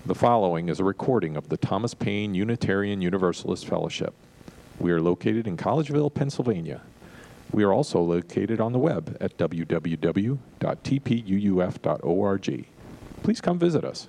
The following is a recording of the Thomas Paine Unitarian Universalist Fellowship. We are located in Collegeville, Pennsylvania. We are also located on the web at www.tpuuf.org. Please come visit us.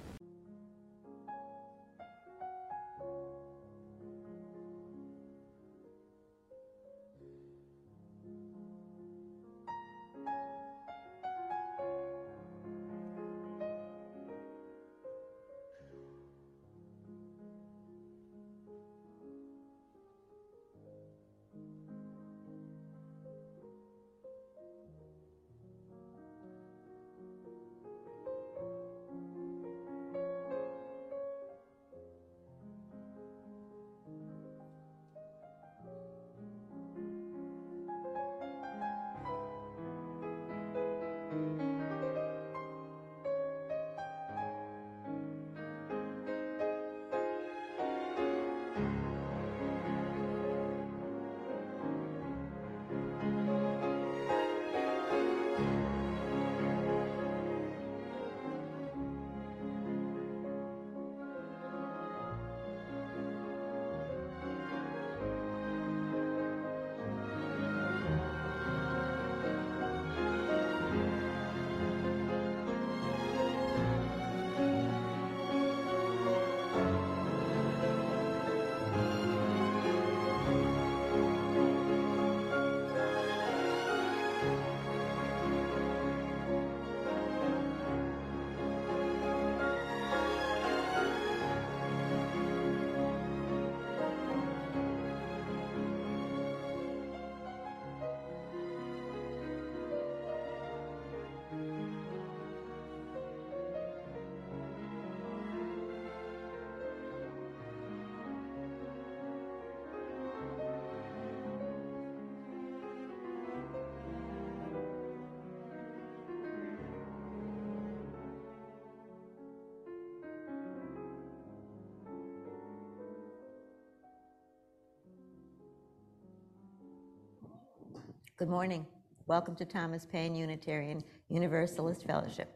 Good morning. Welcome to Thomas Paine Unitarian Universalist Fellowship.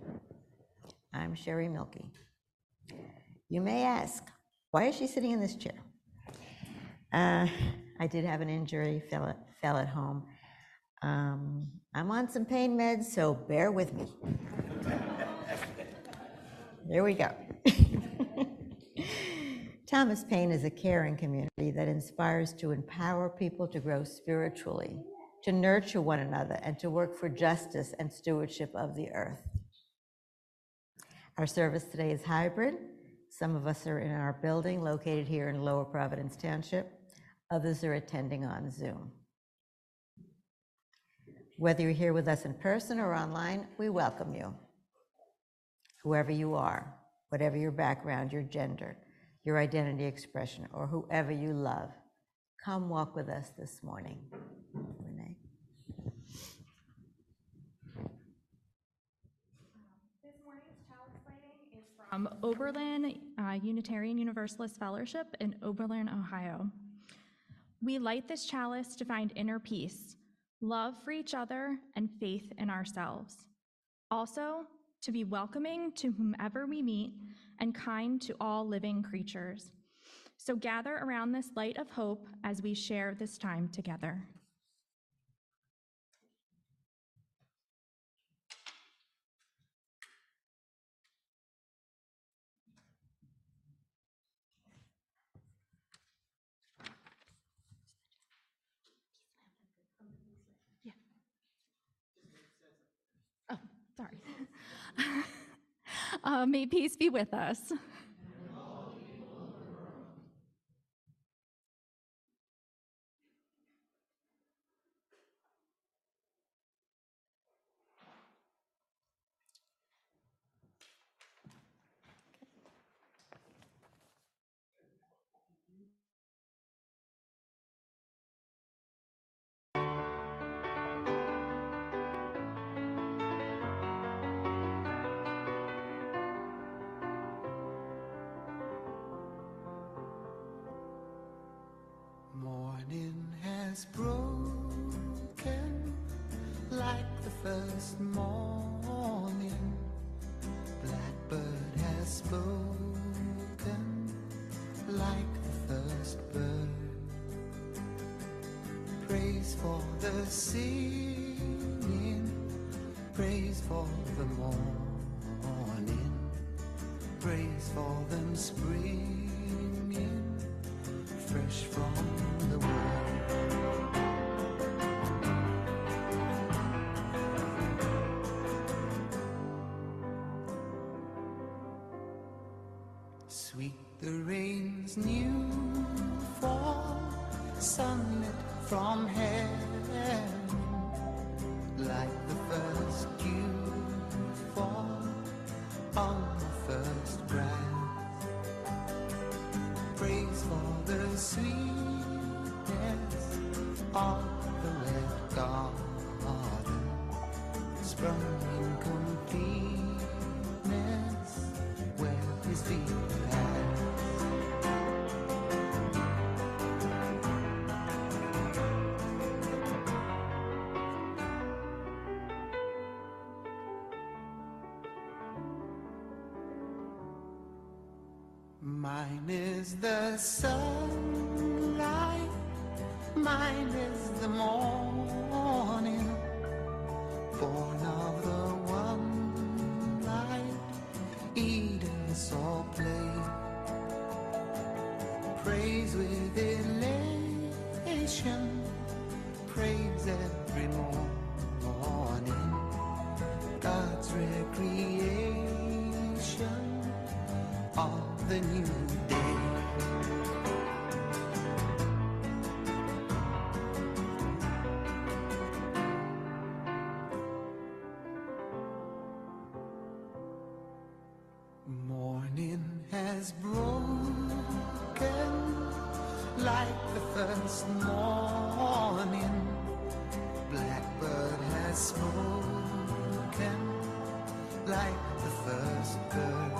I'm Sherry Milkey. You may ask, why is she sitting in this chair? I did have an injury, fell at home. I'm on some pain meds, so bear with me. There we go. Thomas Paine is a caring community that inspires to empower people to grow spiritually, to nurture one another, and to work for justice and stewardship of the earth. Our service today is hybrid. Some of us are in our building located here in Lower Providence Township. Others are attending on Zoom. Whether you're here with us in person or online, we welcome you. Whoever you are, whatever your background, your gender, your identity expression, or whoever you love, come walk with us this morning. Renee. This morning's chalice lighting is from Oberlin Unitarian Universalist Fellowship in Oberlin, Ohio. We light this chalice to find inner peace, love for each other, and faith in ourselves. Also, to be welcoming to whomever we meet and kind to all living creatures. So gather around this light of hope as we share this time together. Yeah. Oh, sorry. May peace be with us. has broken like the first morning. Blackbird has spoken Praise for the singing, praise for the morning, praise for them springing fresh from the world. Sweet the rain's new fall, sunlit from heaven, like the first dew fall on the first grass. Praise for the sweetness of the red garden, sprung in completeness where his feet pass. Mine is the sunlight, mine is the morning, born of the one light Eden saw play. Praise with elation, praise every morning, God's recreation of the new day. Morning has broken like the first morning, blackbird has spoken like the first bird.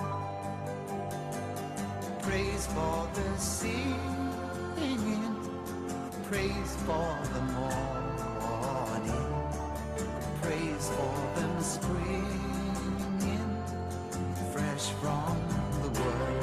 Praise for the singing, praise for the morning, praise for them springing fresh from the world.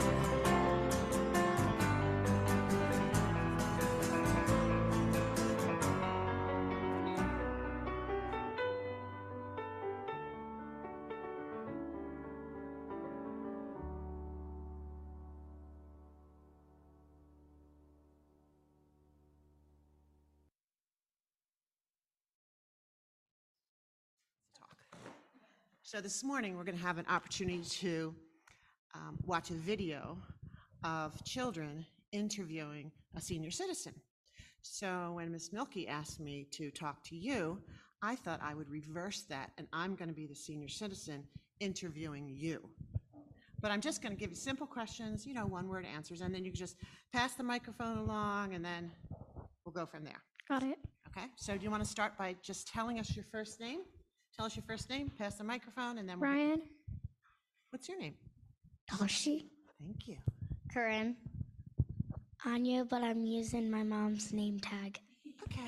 So this morning, we're going to have an opportunity to watch a video of children interviewing a senior citizen. So when Ms. Milky asked me to talk to you, I thought I would reverse that, and I'm going to be the senior citizen interviewing you. But I'm just going to give you simple questions, one-word answers, and then you can just pass the microphone along, and then we'll go from there. Got it. Okay? So do you want to start by just telling us your first name? Tell us your first name, pass the microphone, and then we'll... Ryan. What's your name? Toshi. Thank you. Corinne. Anya, but I'm using my mom's name tag. Okay.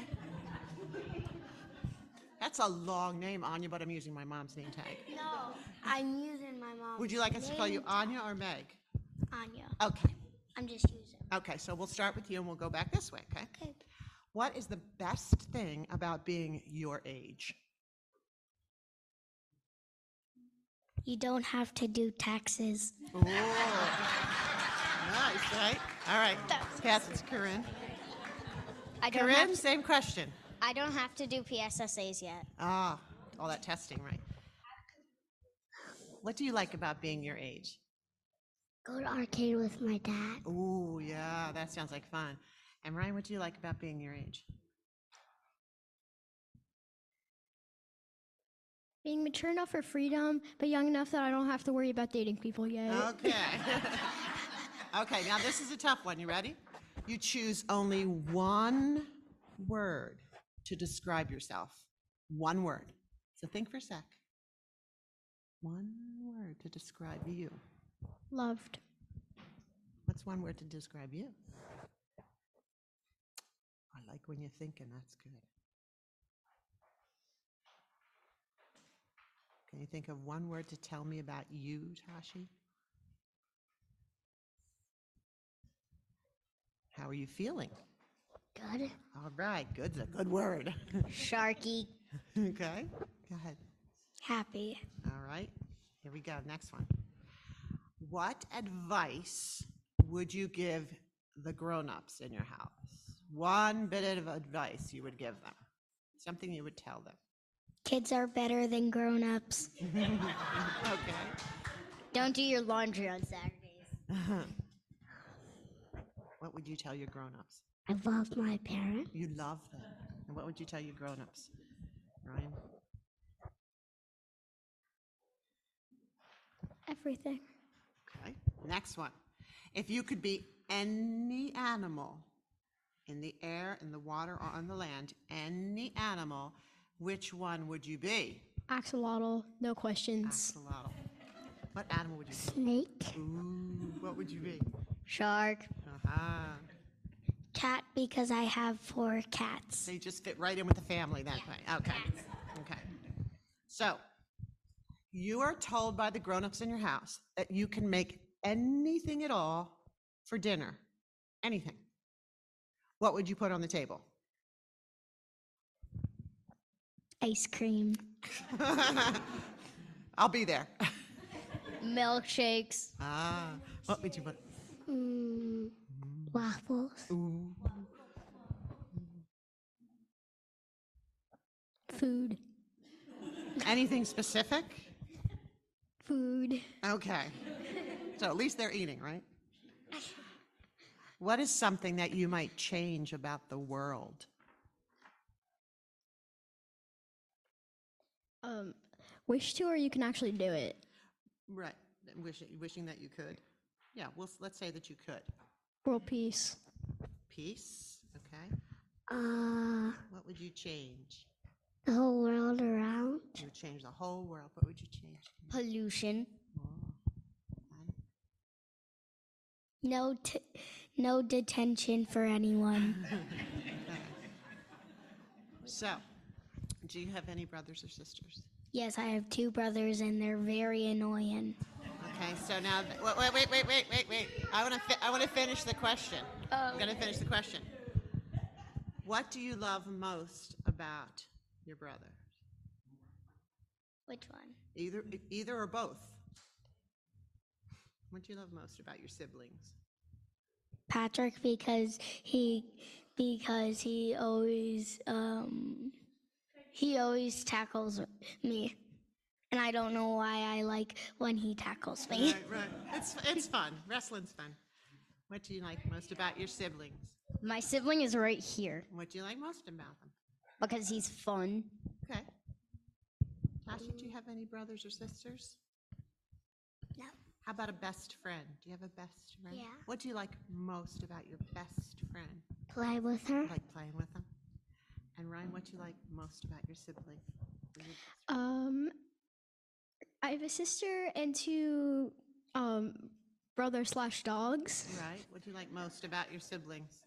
That's a long name, Anya, but I'm using my mom's name tag. No, I'm using my mom's Would you like us to call you Anya or Meg? Anya. Okay. I'm just using. Okay, so we'll start with you and we'll go back this way, okay? Okay. What is the best thing about being your age? You don't have to do taxes. Ooh. Nice, right? All right. Pass it to Corinne. Corinne, same question. I don't have to do PSSAs yet. Ah, all that testing, right? What do you like about being your age? Go to arcade with my dad. Ooh, yeah, that sounds like fun. And Ryan, what do you like about being your age? Being mature enough for freedom, but young enough that I don't have to worry about dating people yet. Okay. Okay, now this is a tough one. You ready? You choose only one word to describe yourself. One word. So think for a sec. One word to describe you. Loved. What's one word to describe you? I like when you're thinking. That's good. Can you think of one word to tell me about you, Tashi? How are you feeling? Good. All right, good's a good word. Sharky. Okay, go ahead. Happy. All right, here we go. Next one. What advice would you give the grown-ups in your house? One bit of advice you would give them. Something you would tell them. Kids are better than grown-ups. Okay. Don't do your laundry on Saturdays. What would you tell your grown-ups? I love my parents. You love them. And what would you tell your grown-ups? Ryan? Everything. Okay. Next one. If you could be any animal in the air, in the water, or on the land, any animal, which one would you be? Axolotl, no questions. Axolotl. What animal would you be? Snake. Ooh, what would you be? Shark. Uh-huh. Cat, because I have 4 cats. They just fit right in with the family that way. Okay. Okay. So, you are told by the grown-ups in your house that you can make anything at all for dinner. Anything. What would you put on the table? Ice cream. I'll be there. Milkshakes. What would you put? Waffles. Ooh. Food. Anything specific? Food. Okay. So at least they're eating, right? What is something that you might change about the world? Wish to, or you can actually do it. Right. Wishing that you could. Yeah, well, let's say that you could. World peace. Peace, okay. What would you change? The whole world around. You would change the whole world. What would you change? Pollution. And No detention for anyone. so, do you have any brothers or sisters? Yes, I have 2 brothers and they're very annoying. Okay, so now, wait. I want to finish the question. I'm going to finish the question. What do you love most about your brother? Which one? Either or both. What do you love most about your siblings? Patrick, because he always tackles me. And I don't know why I like when he tackles me. Right. It's fun. Wrestling's fun. What do you like most about your siblings? My sibling is right here What do you like most about them? because he's fun. Okay. Tasha, do you have any brothers or sisters? No. How about a best friend? Do you have a best friend? Yeah. What do you like most about your best friend? Play with her. You like playing with them? And Ryan, what do you like most about your sibling? I have a sister and 2 brother/dogs. Right. What do you like most about your siblings?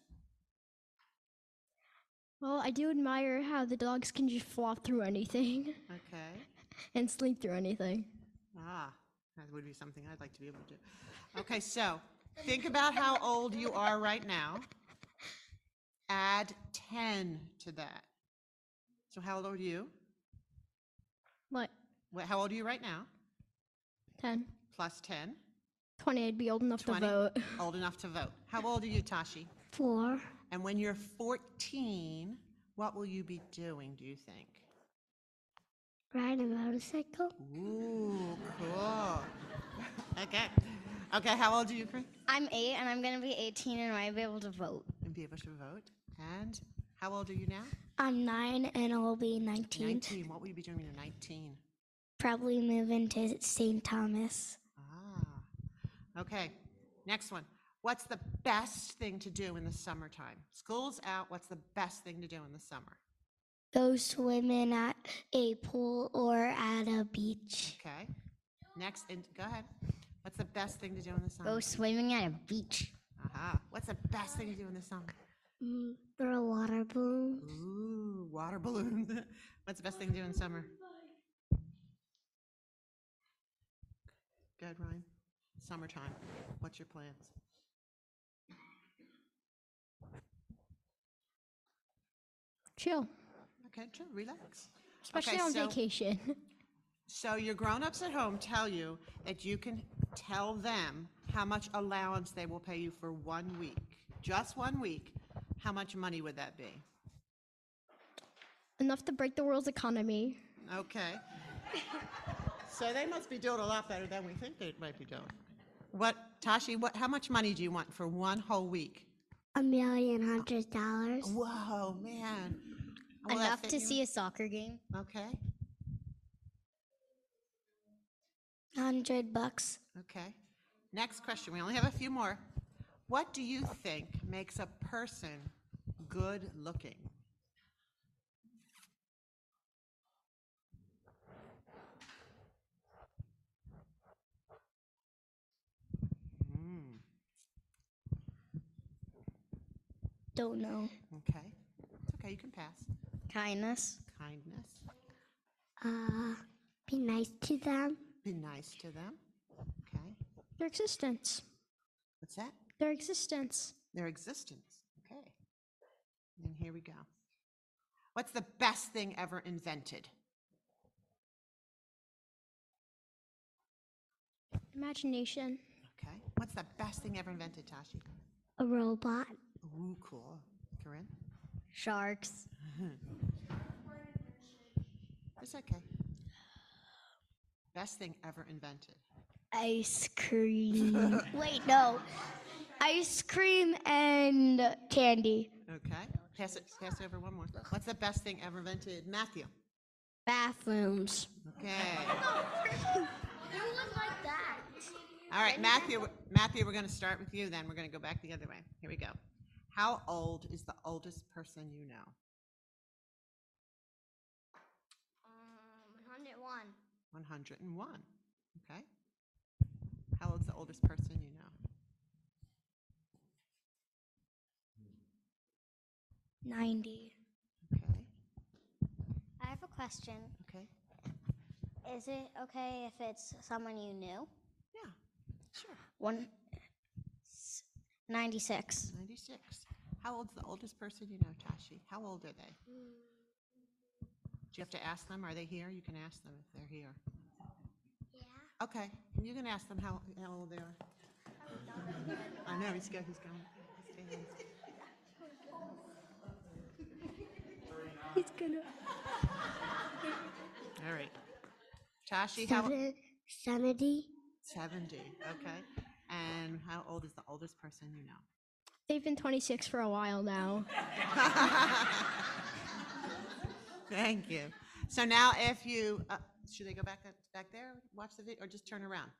Well, I do admire how the dogs can just flop through anything Okay. and sleep through anything. That would be something I'd like to be able to do. Okay, so think about how old you are right now. Add 10 to that. So how old are you? What? How old are you right now? 10. Plus 10. 20, I'd be old enough 20. to vote. Old enough to vote. How old are you, Tashi? 4. And when you're 14, what will you be doing, do you think? Ride a motorcycle. Ooh, cool. Okay, how old are you, Chris? I'm 8 and I'm going to be 18 and I might be able to vote. And be able to vote. And how old are you now? I'm 9 and I'll be 19. 19. What will you be doing when you're 19? Probably moving to St. Thomas. Okay, next one. What's the best thing to do in the summertime? School's out. What's the best thing to do in the summer? Go swimming at a pool or at a beach. Okay. Next, and go ahead. What's the best thing to do in the summer? Go swimming at a beach. What's the best thing to do in the summer? Throw water balloons. Ooh, water balloons. What's the best thing to do in summer? Go ahead, Ryan. Summertime. What's your plans? Chill, Okay, chill, relax. especially Okay, on so- vacation. So your grown-ups at home tell you that you can tell them how much allowance they will pay you for 1 week. Just 1 week. How much money would that be? Enough to break the world's economy. Okay. So they must be doing a lot better than we think they might be doing. Tashi, how much money do you want for 1 whole week? $1,100,000. Whoa, man. Will that Enough fit to you? see a soccer game. Okay, $100. okay. Next question. We only have a few more. What do you think makes a person good looking? Don't know. Okay. It's okay, you can pass. Kindness. Kindness. Be nice to them. Be nice to them. Okay. Their existence. What's that? Their existence. Their existence. Okay. And here we go. What's the best thing ever invented? Imagination. Okay. What's the best thing ever invented, Tashi? A robot. Ooh, cool. Corinne? Sharks. It's okay. Best thing ever invented. Ice cream. Wait, no. Ice cream and candy. Okay. Pass it over one more. What's the best thing ever invented? Matthew. Bathrooms. Okay. You look like that. All right, Matthew, we're going to start with you then. We're going to go back the other way. Here we go. How old is the oldest person you know? 101. 101. Okay. How old's the oldest person you know? 90. Okay. I have a question. Okay. Is it okay if it's someone you knew? Yeah. Sure. 96. 96. How old's the oldest person you know, Tashi? How old are they? Do you have to ask them? Are they here? You can ask them if they're here. Yeah. Okay. You can ask them how old they are. I know, he's going. He's gonna. All right. Tashi, 70. 70. Okay. And how old is the oldest person you know? They've been 26 for a while now. Thank you. So now if you, should they go back there, watch the video, or just turn around?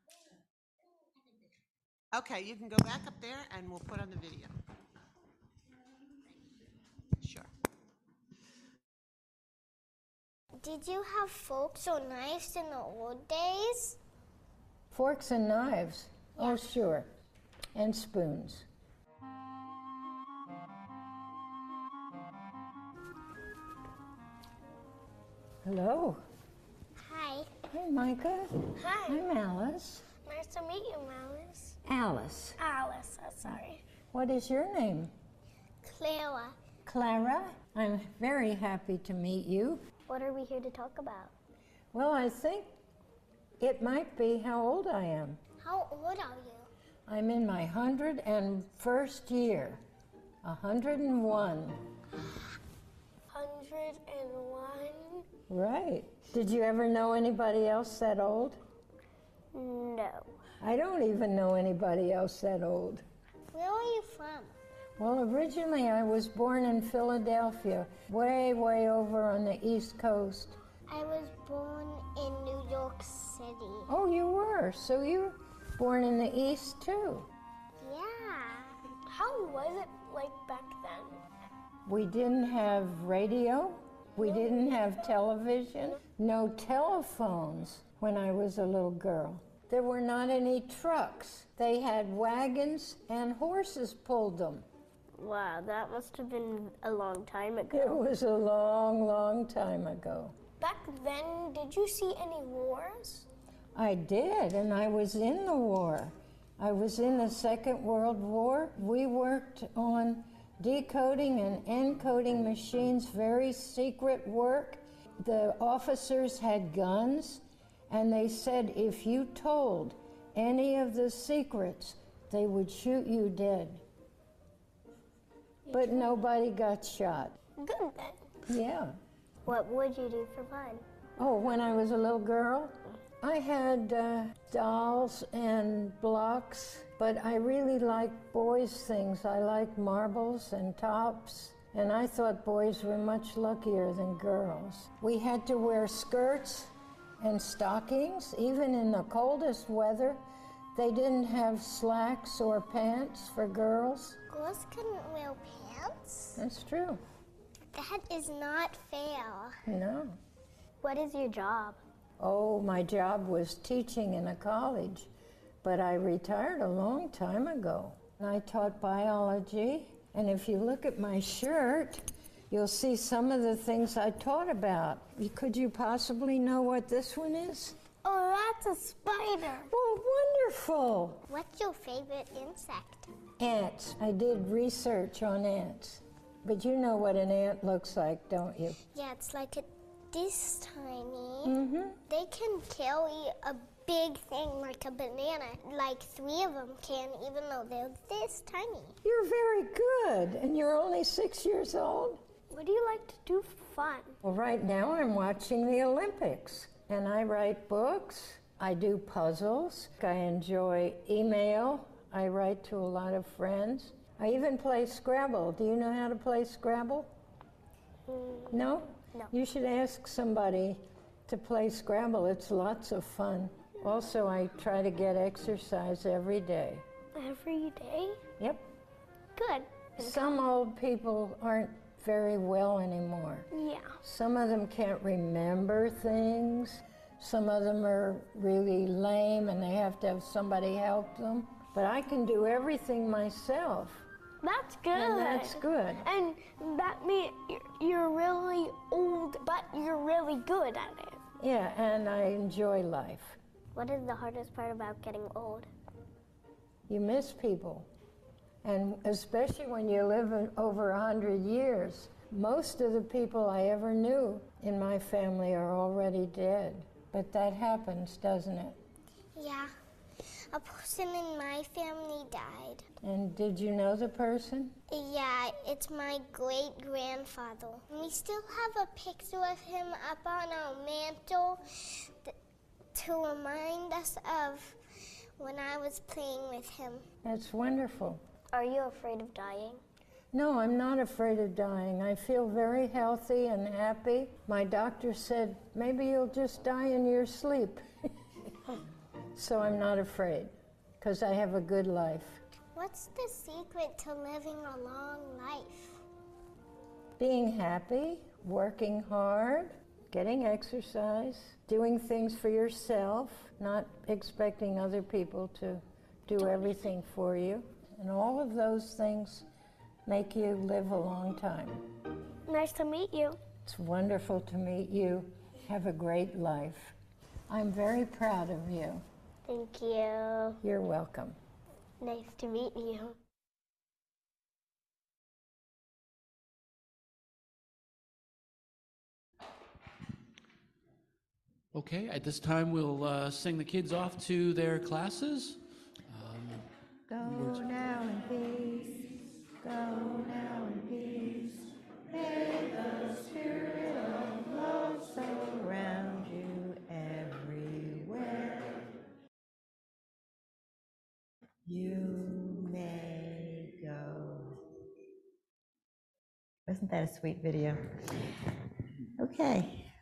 Okay, you can go back up there and we'll put on the video. Sure. Did you have forks or knives in the old days? Forks and knives? Oh, sure. And spoons. Hello. Hi. Hi, Micah. Hi. I'm Alice. Nice to meet you, Alice. Alice. Alice, sorry. What is your name? Clara. Clara. I'm very happy to meet you. What are we here to talk about? Well, I think it might be how old I am. How old are you? I'm in my 101st year. 101. 101? Right. Did you ever know anybody else that old? No. I don't even know anybody else that old. Where are you from? Well, originally I was born in Philadelphia, way, way over on the East Coast. I was born in New York City. Oh, you were? So you were born in the East, too? Yeah. How was it like back then? We didn't have radio. We didn't have television. No telephones when I was a little girl. There were not any trucks. They had wagons and horses pulled them. Wow, that must have been a long time It ago. was a long, long time ago. Back then, did you see any wars? I did, and I was in the war. I was in the Second World War. We worked on decoding and encoding machines, very secret work. The officers had guns, and they said if you told any of the secrets, they would shoot you dead. But nobody got shot. Good then. Yeah. What would you do for fun? Oh, when I was a little girl, I had dolls and blocks, but I really liked boys' things. I liked marbles and tops, and I thought boys were much luckier than girls. We had to wear skirts and stockings, even in the coldest weather. They didn't have slacks or pants for girls. Girls couldn't wear pants? That's true. That is not fair. No. What is your job? Oh, my job was teaching in a college, but I retired a long time ago. I taught biology, and if you look at my shirt, you'll see some of the things I taught about. Could you possibly know what this one is? Oh, that's a spider. Oh, wonderful. What's your favorite insect? Ants. I did research on ants. But you know what an ant looks like, don't you? Yeah, it's like this tiny. Mm-hmm. They can carry a big thing like a banana. Like 3 of them can, even though they're this tiny. You're very good, and you're only 6 years old. What do you like to do for fun? Well, right now I'm watching the Olympics, and I write books. I do puzzles. I enjoy email. I write to a lot of friends. I even play Scrabble. Do you know how to play Scrabble? No? No. You should ask somebody to play Scrabble. It's lots of fun. Also, I try to get exercise every day. Every day? Yep. Good. Some old people aren't very well anymore. Yeah. Some of them can't remember things. Some of them are really lame and they have to have somebody help them. But I can do everything myself. That's good. And that's good. And that means you're really old, but you're really good at it. Yeah, and I enjoy life. What is the hardest part about getting old? You miss people. And especially when you live over 100 years. Most of the people I ever knew in my family are already dead. But that happens, doesn't it? Yeah. A person in my family died. And did you know the person? Yeah, it's my great-grandfather. We still have a picture of him up on our mantle to remind us of when I was playing with him. That's wonderful. Are you afraid of dying? No, I'm not afraid of dying. I feel very healthy and happy. My doctor said, maybe you'll just die in your sleep. So I'm not afraid, because I have a good life. What's the secret to living a long life? Being happy, working hard, getting exercise, doing things for yourself, not expecting other people to do everything for you. And all of those things make you live a long time. Nice to meet you. It's wonderful to meet you. Have a great life. I'm very proud of you. Thank you. You're welcome. Nice to meet you. Okay, at this time we'll sing the kids off to their classes. Go now in peace, go now in peace. May the spirit of love surround you everywhere you may go. Wasn't that a sweet video? Okay.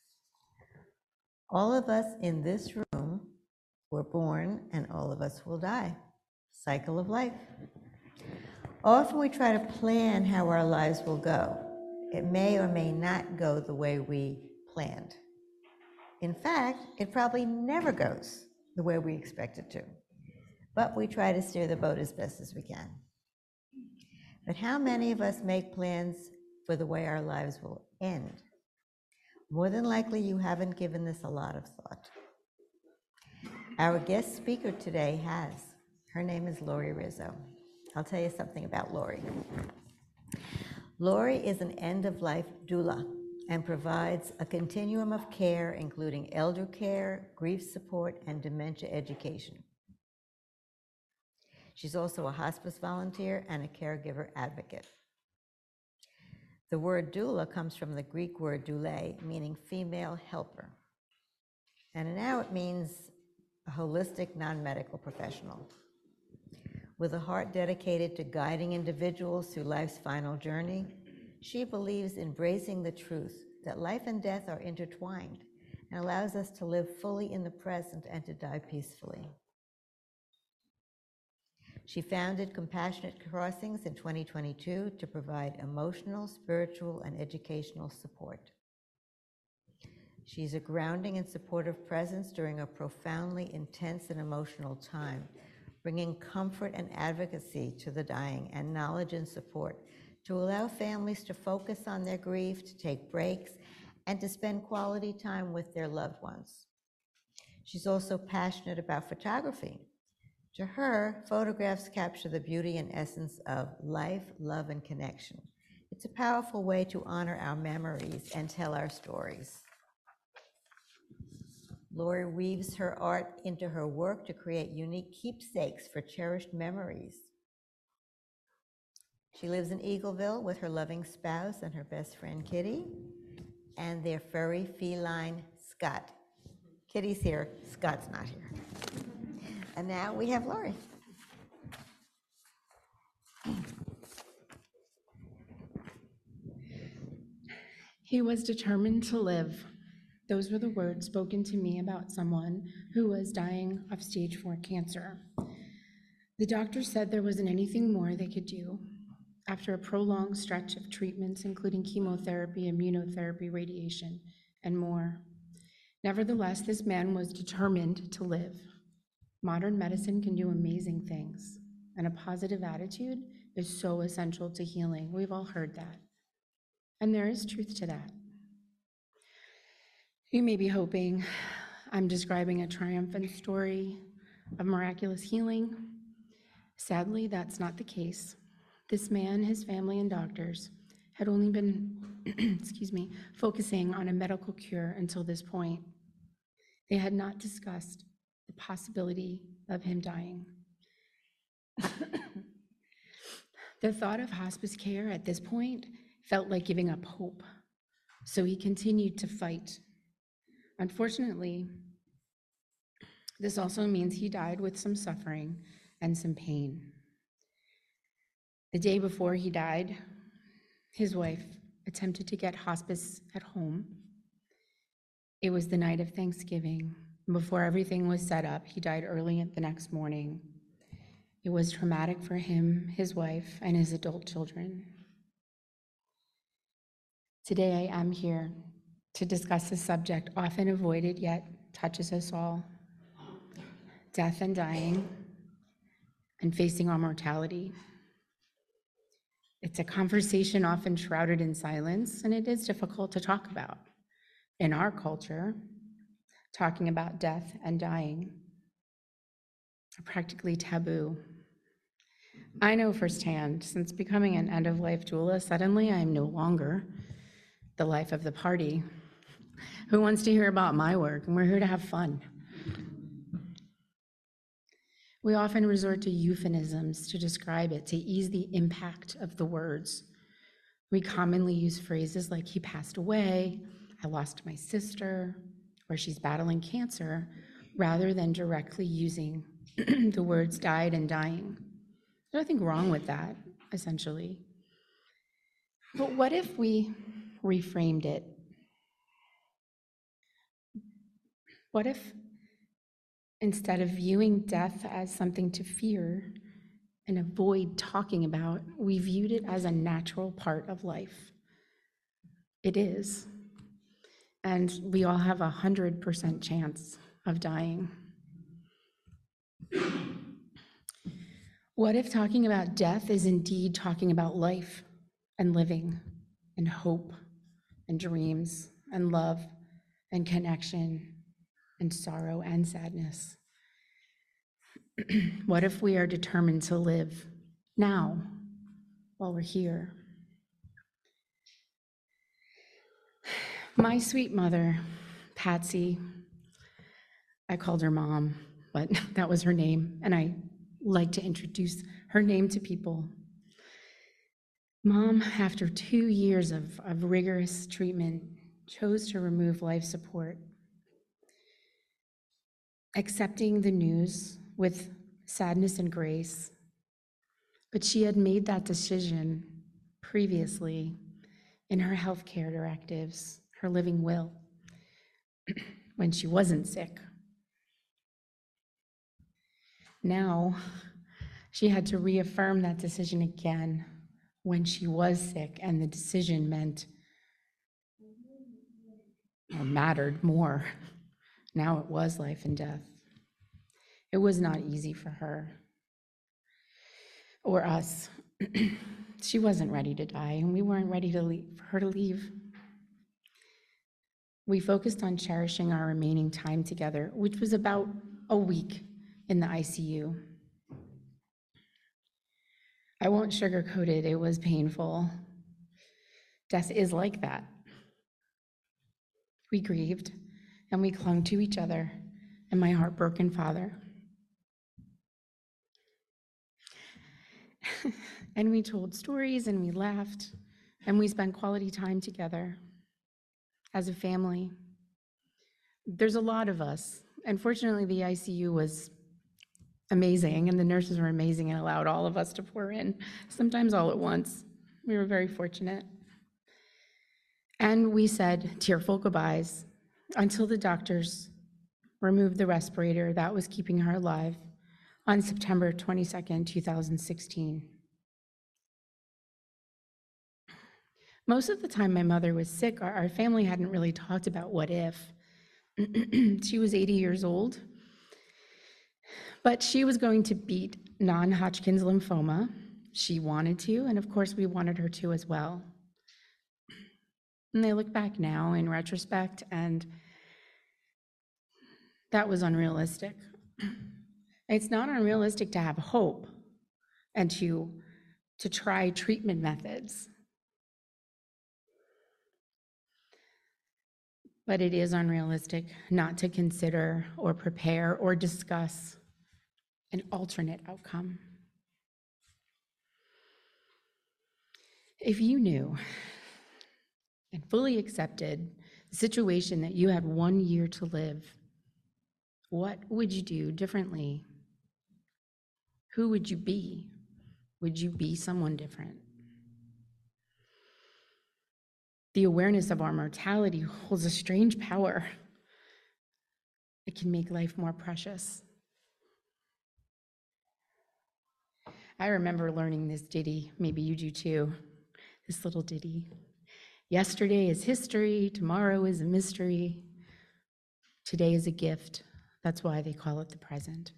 All of us in this room were born, and all of us will die. Cycle of life. Often we try to plan how our lives will go. It may or may not go the way we planned. In fact, it probably never goes the way we expect it to. But we try to steer the boat as best as we can. But how many of us make plans for the way our lives will end? More than likely, you haven't given this a lot of thought. Our guest speaker today has. Her name is Lori Rizzo. I'll tell you something about Lori. Lori is an end-of-life doula and provides a continuum of care, including elder care, grief support, and dementia education. She's also a hospice volunteer and a caregiver advocate. The word doula comes from the Greek word doule, meaning female helper. And now it means a holistic, non-medical professional. With a heart dedicated to guiding individuals through life's final journey, she believes in embracing the truth that life and death are intertwined and allows us to live fully in the present and to die peacefully. She founded Compassionate Crossings in 2022 to provide emotional, spiritual, and educational support. She's a grounding and supportive presence during a profoundly intense and emotional time, bringing comfort and advocacy to the dying and knowledge and support to allow families to focus on their grief, to take breaks, and to spend quality time with their loved ones. She's also passionate about photography. To her, photographs capture the beauty and essence of life, love, and connection. It's a powerful way to honor our memories and tell our stories. Lori weaves her art into her work to create unique keepsakes for cherished memories. She lives in Eagleville with her loving spouse and her best friend, Kitty, and their furry feline, Scott. Kitty's here, Scott's not here. And now we have Lori. He was determined to live. Those were the words spoken to me about someone who was dying of stage 4 cancer. The doctor said there wasn't anything more they could do. After a prolonged stretch of treatments, including chemotherapy, immunotherapy, radiation, and more. Nevertheless, this man was determined to live. Modern medicine can do amazing things, and a positive attitude is so essential to healing. We've all heard that. And there is truth to that. You may be hoping I'm describing a triumphant story of miraculous healing. Sadly, that's not the case. This man, his family, and doctors had only been, focusing on a medical cure until this point. They had not discussed the possibility of him dying. The thought of hospice care at this point felt like giving up hope, so he continued to fight. Unfortunately, this also means he died with some suffering and some pain. The day before he died, his wife attempted to get hospice at home. It was the night of Thanksgiving. Before everything was set up, he died early the next morning. It was traumatic for him, his wife, and his adult children. Today I am here to discuss a subject often avoided yet touches us all: death and dying, and facing our mortality. It's a conversation often shrouded in silence, and it is difficult to talk about. In our culture, talking about death and dying are practically taboo. I know firsthand, since becoming an end-of-life doula, suddenly I am no longer the life of the party. Who wants to hear about my work? And we're here to have fun. We often resort to euphemisms to describe it, to ease the impact of the words. We commonly use phrases like, he passed away, I lost my sister, or she's battling cancer, rather than directly using the words died and dying. There's nothing wrong with that, essentially. But what if we reframed it? What if, instead of viewing death as something to fear and avoid talking about, we viewed it as a natural part of life? It is. And we all have 100% chance of dying. What if talking about death is indeed talking about life and living and hope and dreams and love and connection and sorrow and sadness? What if we are determined to live now while we're here? My sweet mother, Patsy, I called her Mom, but that was her name, and I like to introduce her name to people. Mom, after 2 years of rigorous treatment, chose to remove life support. Accepting the news with sadness and grace, but she had made that decision previously in her healthcare directives, her living will, when she wasn't sick. Now, she had to reaffirm that decision again when she was sick, and the decision meant or mattered more. Now it was life and death. It was not easy for her or us. She wasn't ready to die, and we weren't ready for her to leave. We focused on cherishing our remaining time together, which was about a week in the ICU. I won't sugarcoat it, it was painful. Death is like that. We grieved, and we clung to each other and my heartbroken father. And we told stories, and we laughed, and we spent quality time together as a family. There's a lot of us. And fortunately, the ICU was amazing, and the nurses were amazing and allowed all of us to pour in, sometimes all at once. We were very fortunate. And we said tearful goodbyes until the doctors removed the respirator that was keeping her alive on September 22nd, 2016. Most of the time my mother was sick, our family hadn't really talked about what if. She was 80 years old, but she was going to beat non-Hodgkin's lymphoma. She wanted to, and of course we wanted her to as well. And I look back now in retrospect, and that was unrealistic. It's not unrealistic to have hope and to try treatment methods. But it is unrealistic not to consider or prepare or discuss an alternate outcome. If you knew and fully accepted the situation that you had 1 year to live, what would you do differently? Who would you be? Would you be someone different? The awareness of our mortality holds a strange power. It can make life more precious. I remember learning this ditty, maybe you do too, this little ditty. Yesterday is history, tomorrow is a mystery, today is a gift. That's why they call it the present.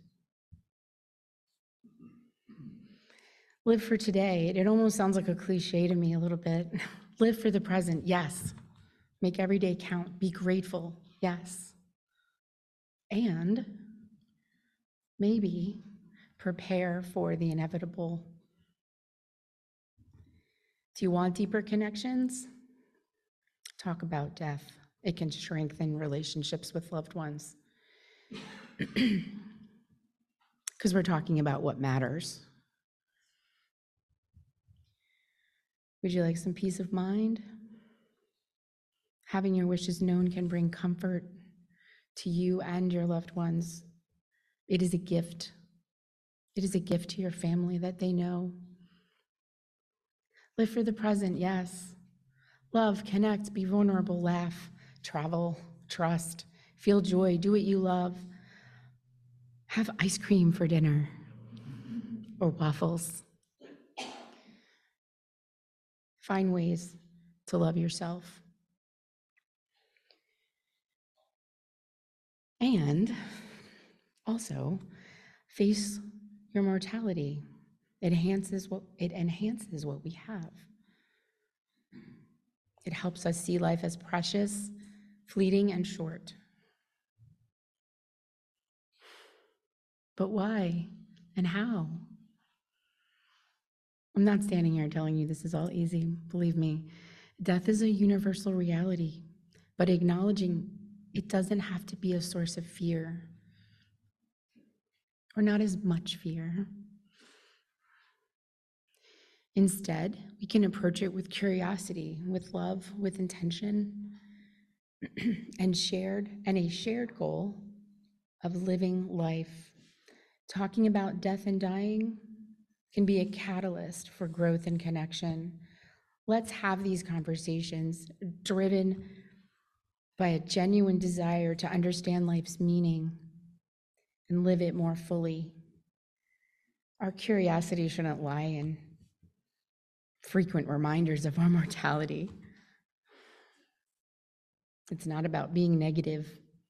Live for today. It almost sounds like a cliche to me a little bit. Live for the present, yes. Make every day count. Be grateful, yes. And maybe prepare for the inevitable. Do you want deeper connections? Talk about death. It can strengthen relationships with loved ones. Because we're talking about what matters. Would you like some peace of mind? Having your wishes known can bring comfort to you and your loved ones. It is a gift. It is a gift to your family that they know. Live for the present, yes. Love, connect, be vulnerable, laugh, travel, trust, feel joy, do what you love. Have ice cream for dinner or waffles. Find ways to love yourself. And also face your mortality. It enhances what we have. It helps us see life as precious, fleeting, and short. But why and how? I'm not standing here telling you this is all easy. Believe me, death is a universal reality, but acknowledging it doesn't have to be a source of fear, or not as much fear. Instead, we can approach it with curiosity, with love, with intention, and a shared goal of living life. Talking about death and dying can be a catalyst for growth and connection. Let's have these conversations driven by a genuine desire to understand life's meaning and live it more fully. Our curiosity shouldn't lie in frequent reminders of our mortality. It's not about being negative,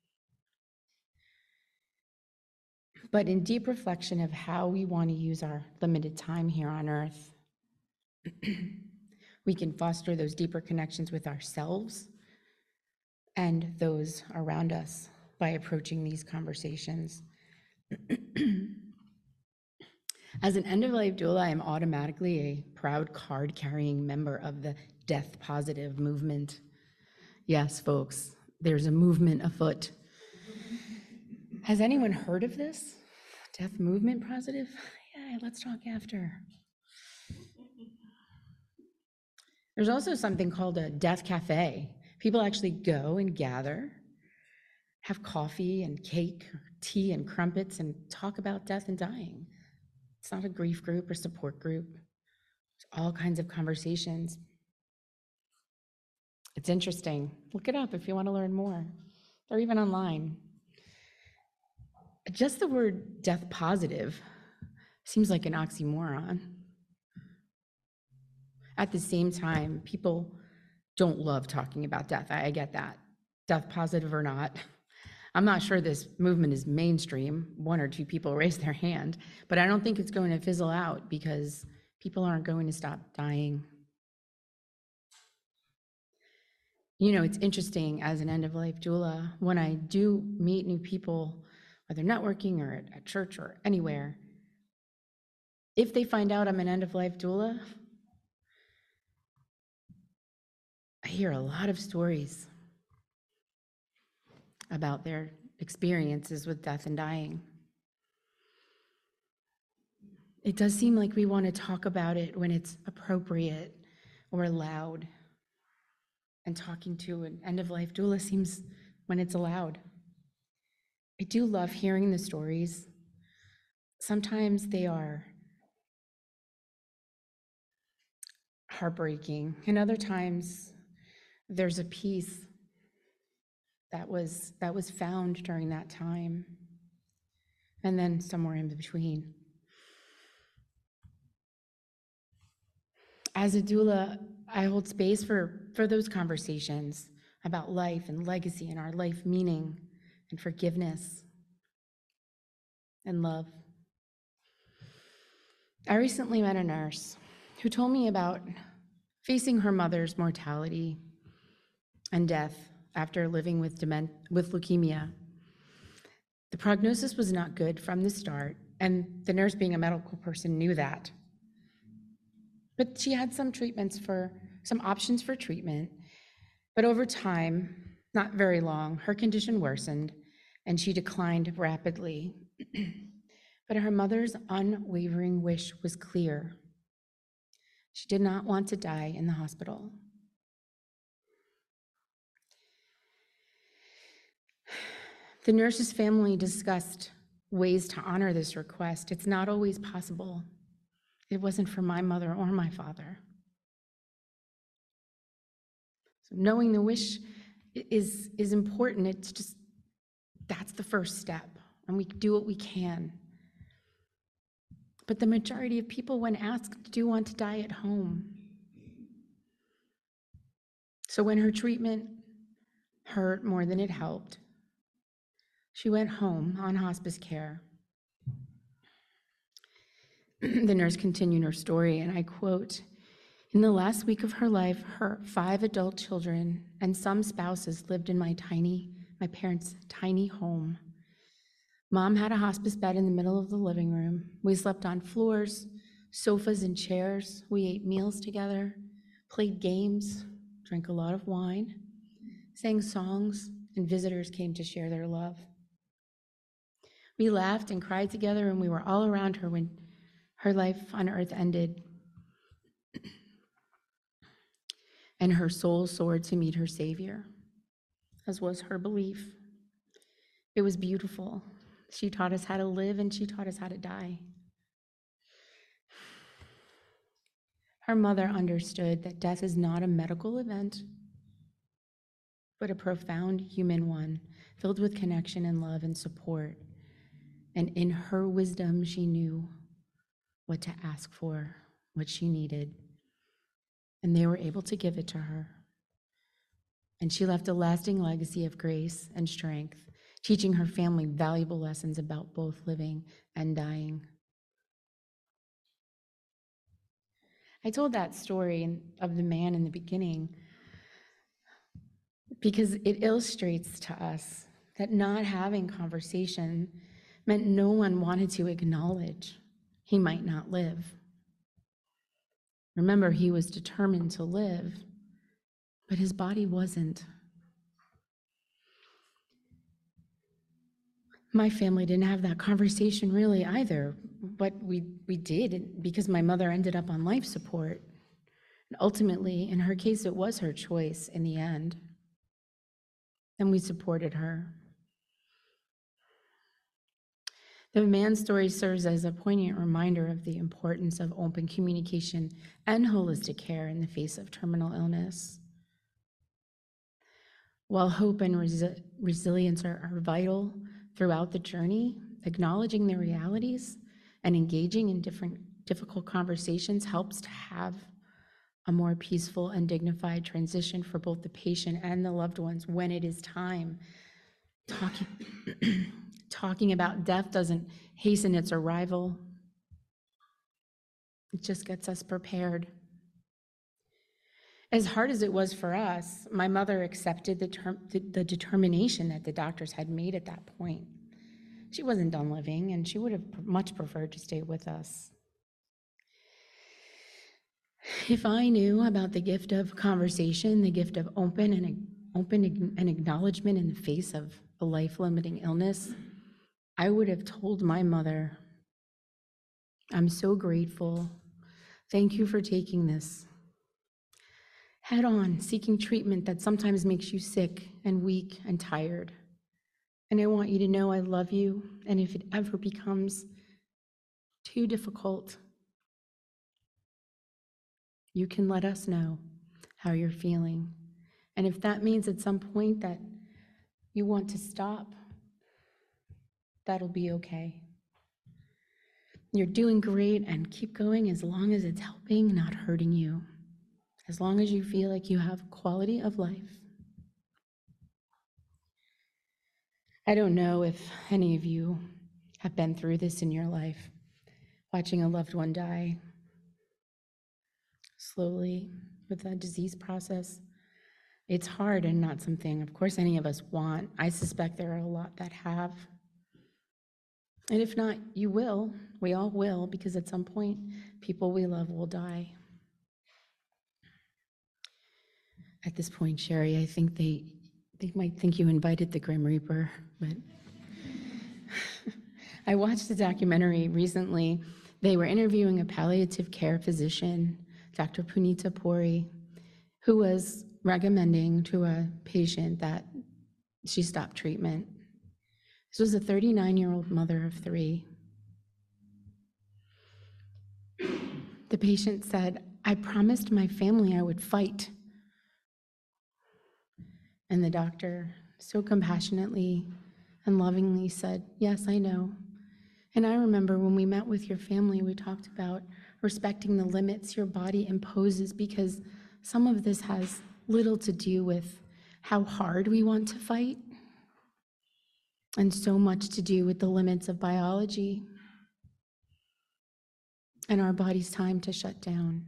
but in deep reflection of how we want to use our limited time here on earth. We can foster those deeper connections with ourselves and those around us by approaching these conversations. As an end-of-life doula, I am automatically a proud card-carrying member of the death positive movement. Yes, folks, there's a movement afoot. Has anyone heard of this? Death movement positive? Yeah, let's talk after. There's also something called a death cafe. People actually go and gather, have coffee and cake, or tea and crumpets, and talk about death and dying. It's not a grief group or support group. It's all kinds of conversations. It's interesting. Look it up if you want to learn more, or even online. Just the word death positive seems like an oxymoron. At the same time, people don't love talking about death. I get that. Death positive or not. I'm not sure this movement is mainstream. One or two people raise their hand, but I don't think it's going to fizzle out because people aren't going to stop dying. You know, it's interesting as an end-of-life doula, when I do meet new people, whether networking or at church or anywhere, if they find out I'm an end-of-life doula, I hear a lot of stories about their experiences with death and dying. It does seem like we want to talk about it when it's appropriate or allowed. And talking to an end-of-life doula seems when it's allowed. I do love hearing the stories. Sometimes they are heartbreaking, and other times there's a peace that was found during that time, and then somewhere in between. As a doula, I hold space for those conversations about life and legacy and our life meaning and forgiveness and love. I recently met a nurse who told me about facing her mother's mortality and death after living with leukemia. The prognosis was not good from the start, and the nurse, being a medical person, knew that. But she had some options for treatment. But over time, not very long, her condition worsened and she declined rapidly. But her mother's unwavering wish was clear. She did not want to die in the hospital. The nurse's family discussed ways to honor this request. It's not always possible. It wasn't for my mother or my father. So knowing the wish is important. It's just, that's the first step, and we do what we can. But the majority of people, when asked, do want to die at home. So when her treatment hurt more than it helped, she went home on hospice care. The nurse continued her story, and I quote, "In the last week of her life, her 5 adult children and some spouses lived in my parents' tiny home. Mom had a hospice bed in the middle of the living room. We slept on floors, sofas, and chairs. We ate meals together, played games, drank a lot of wine, sang songs, and visitors came to share their love. We laughed and cried together, and we were all around her when her life on earth ended, and her soul soared to meet her Savior, as was her belief. It was beautiful. She taught us how to live, and she taught us how to die. Her mother understood that death is not a medical event, but a profound human one, filled with connection and love and support. And in her wisdom, she knew what to ask for, what she needed, and they were able to give it to her. And she left a lasting legacy of grace and strength, teaching her family valuable lessons about both living and dying. I told that story of the man in the beginning because it illustrates to us that not having conversation meant no one wanted to acknowledge he might not live. Remember, he was determined to live, but his body wasn't. My family didn't have that conversation really either, but we did because my mother ended up on life support. And ultimately, in her case, it was her choice in the end. And we supported her. The man's story serves as a poignant reminder of the importance of open communication and holistic care in the face of terminal illness. While hope and resilience are vital throughout the journey, acknowledging the realities and engaging in difficult conversations helps to have a more peaceful and dignified transition for both the patient and the loved ones when it is time. Talking about death doesn't hasten its arrival. It just gets us prepared. As hard as it was for us, my mother accepted the determination that the doctors had made at that point. She wasn't done living, and she would have much preferred to stay with us. If I knew about the gift of conversation, the gift of open acknowledgement in the face of a life-limiting illness, I would have told my mother, "I'm so grateful. Thank you for taking this head on, seeking treatment that sometimes makes you sick and weak and tired. And I want you to know I love you, and if it ever becomes too difficult, you can let us know how you're feeling. And if that means at some point that you want to stop, that'll be okay. You're doing great, and keep going as long as it's helping, not hurting you. As long as you feel like you have quality of life." I don't know if any of you have been through this in your life, watching a loved one die slowly with a disease process. It's hard and not something, of course, any of us want. I suspect there are a lot that have. And if not, you will. We all will, because at some point, people we love will die. At this point, Sherry, I think they might think you invited the Grim Reaper, but I watched a documentary recently. They were interviewing a palliative care physician, Dr. Punita Puri, who was recommending to a patient that she stop treatment. This was a 39-year-old mother of 3. The patient said, "I promised my family I would fight." And the doctor so compassionately and lovingly said, "Yes, I know. And I remember when we met with your family, we talked about respecting the limits your body imposes, because some of this has little to do with how hard we want to fight, and so much to do with the limits of biology and our body's time to shut down."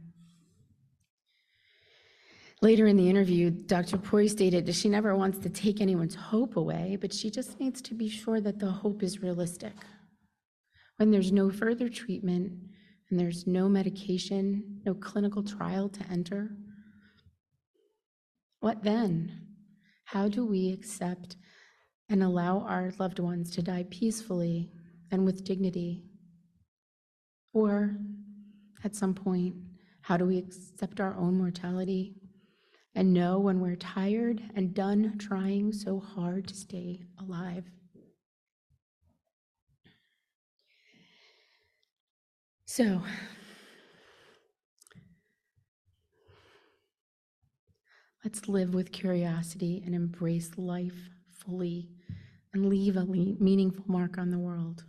Later in the interview, Dr. Puri stated that she never wants to take anyone's hope away, but she just needs to be sure that the hope is realistic. When there's no further treatment and there's no medication, no clinical trial to enter, what then? How do we accept and allow our loved ones to die peacefully and with dignity? Or at some point, how do we accept our own mortality and know when we're tired and done trying so hard to stay alive? So, let's live with curiosity and embrace life fully and leave a meaningful mark on the world.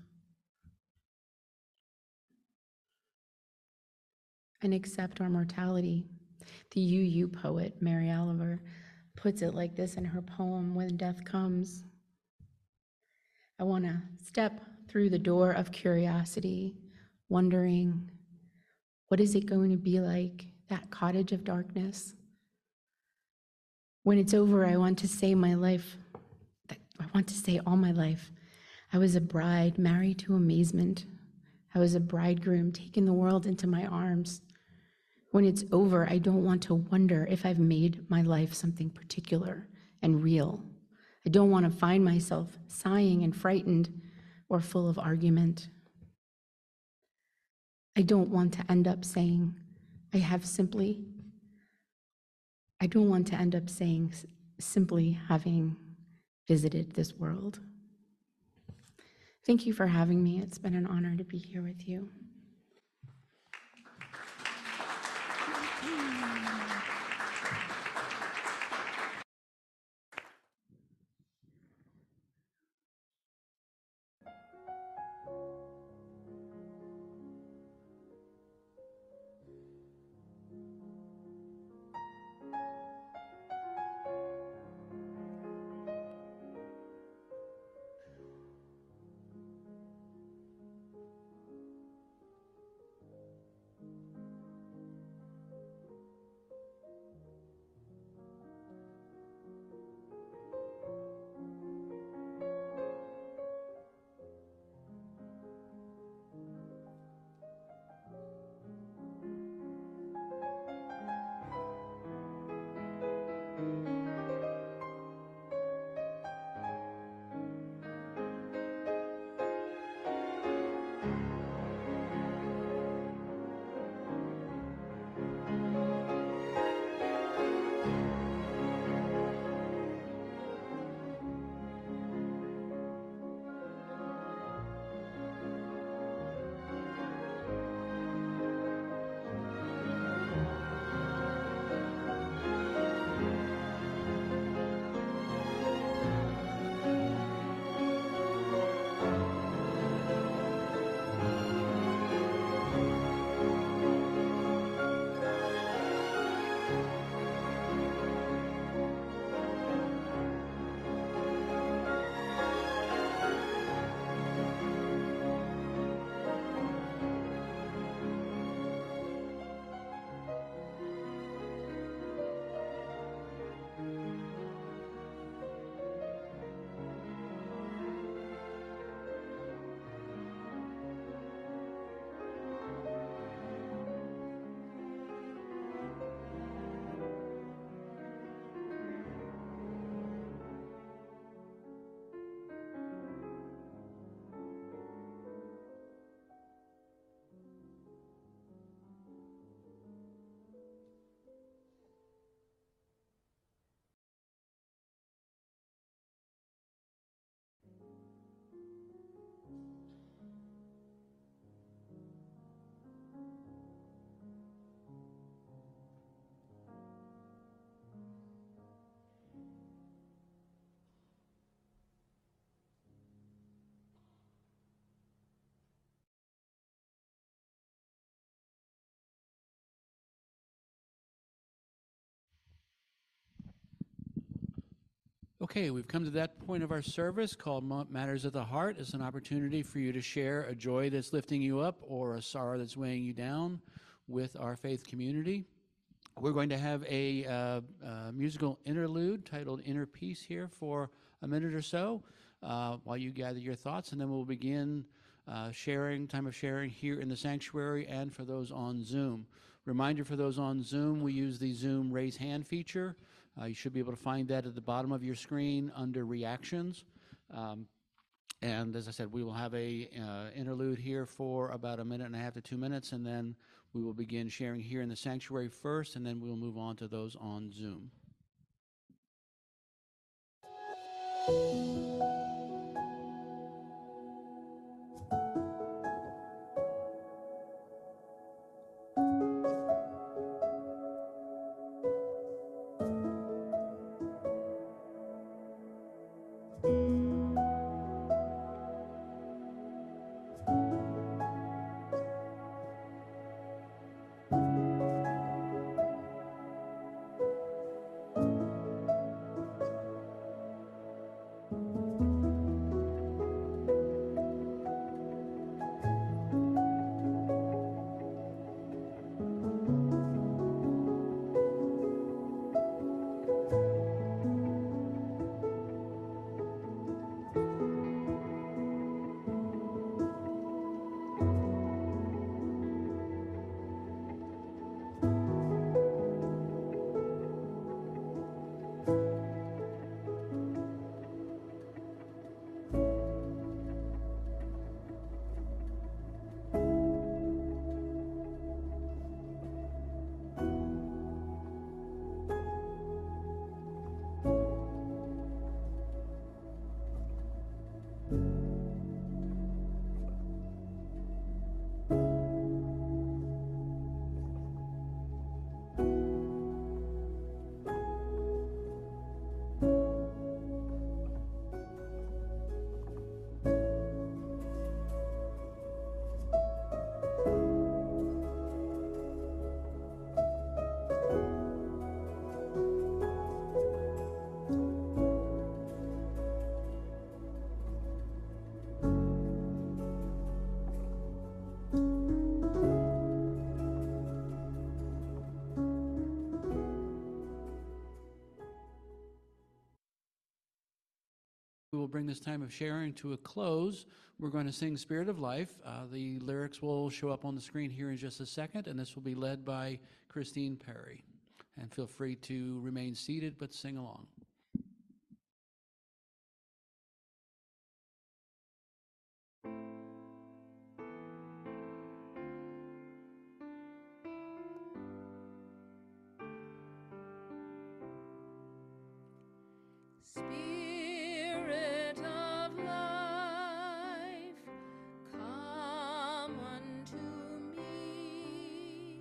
And accept our mortality. The UU poet, Mary Oliver, puts it like this in her poem, When Death Comes. I want to step through the door of curiosity, wondering, what is it going to be like, that cottage of darkness? When it's over, I want to say all my life, I was a bride married to amazement. I was a bridegroom taking the world into my arms. When it's over, I don't want to wonder if I've made my life something particular and real. I don't want to find myself sighing and frightened or full of argument. I don't want to end up saying, simply having visited this world. Thank you for having me. It's been an honor to be here with you. Okay, we've come to that point of our service called Matters of the Heart. It's an opportunity for you to share a joy that's lifting you up or a sorrow that's weighing you down with our faith community. We're going to have a musical interlude titled Inner Peace here for a minute or so while you gather your thoughts, and then we'll begin time of sharing here in the sanctuary and for those on Zoom. Reminder for those on Zoom, we use the Zoom raise hand feature. You should be able to find that at the bottom of your screen under reactions. And as I said, we will have a interlude here for about 1.5 to 2 minutes, and then we will begin sharing here in the sanctuary first, and then we'll move on to those on Zoom. We will bring this time of sharing to a close. We're going to sing Spirit of Life. The lyrics will show up on the screen here in just a second, and this will be led by Christine Perry. And feel free to remain seated, but sing along. Spirit of life, come unto me.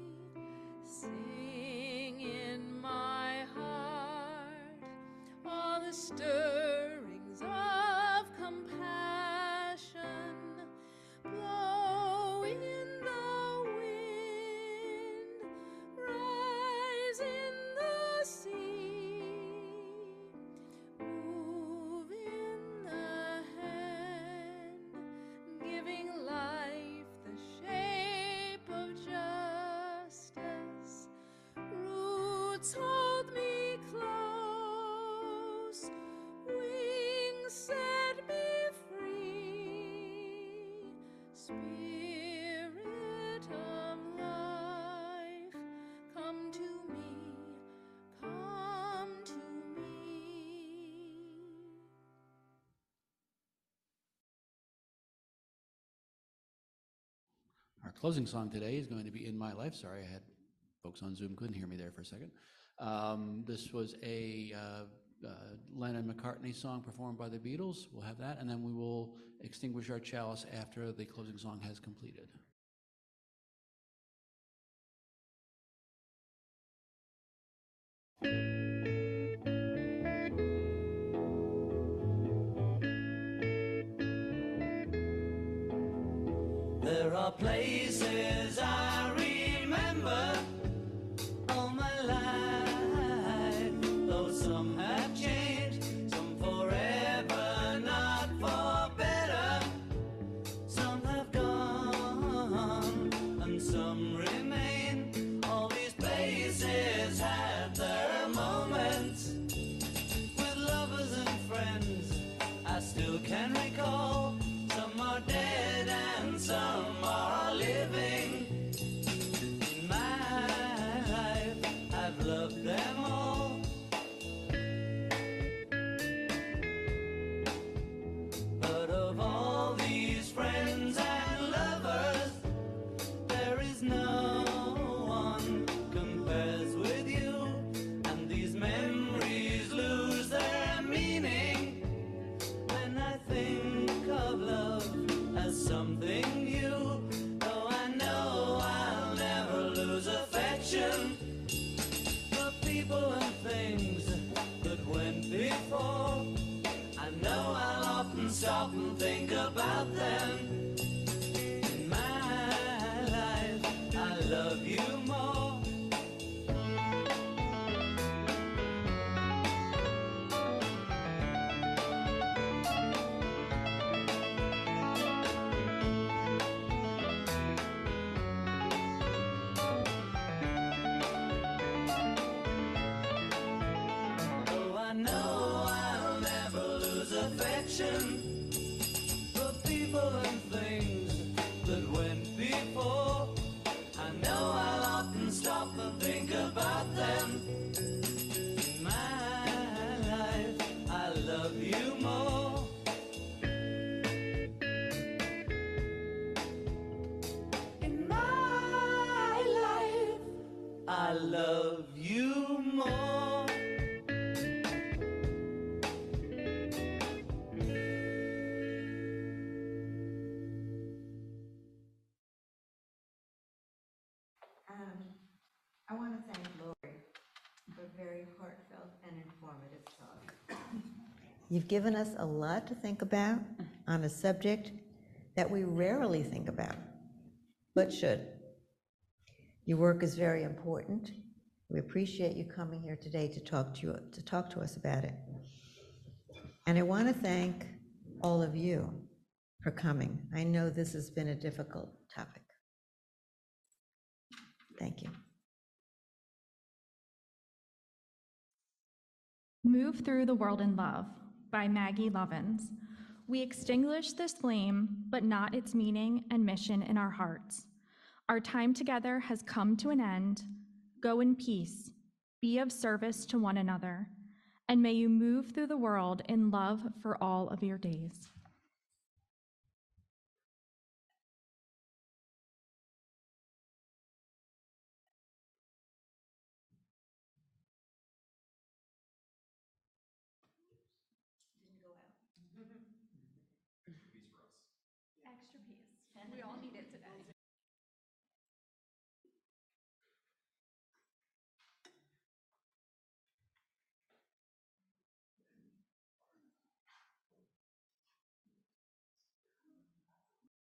Sing in my heart all the stirrings of compassion. Blow in the wind, rise in the sea. Move in the hand, giving life the shape of justice. Roots hold me close, wings set me free. Spirit of life, come to me, come to me. Our closing song today is going to be In My Life. Sorry, I had folks on Zoom couldn't hear me there for a second. This was a Lennon-McCartney song performed by the Beatles. We'll have that, and then we will extinguish our chalice after the closing song has completed. There are places I remember all my life, though some have changed, some forever, not for better. Some have gone and some remain. All these places had their moments with lovers and friends I still can recall. Some are dead and some are living. stop and think about them. In my life, I love you more. Oh, I know I'll never lose affection for people and things that went before. I know I'll often stop and think about them. In my life, I love you more. In my life, I love you more. I want to thank Lori for a very heartfelt and informative talk. You've given us a lot to think about on a subject that we rarely think about, but should. Your work is very important. We appreciate you coming here today to talk to us about it. And I want to thank all of you for coming. I know this has been a difficult topic. Thank you. Move Through the World in Love by Maggie Lovins. We extinguish this flame, but not its meaning and mission in our hearts. Our time together has come to an end. Go in peace, be of service to one another, and may you move through the world in love for all of your days. Extra peace. We all need it today.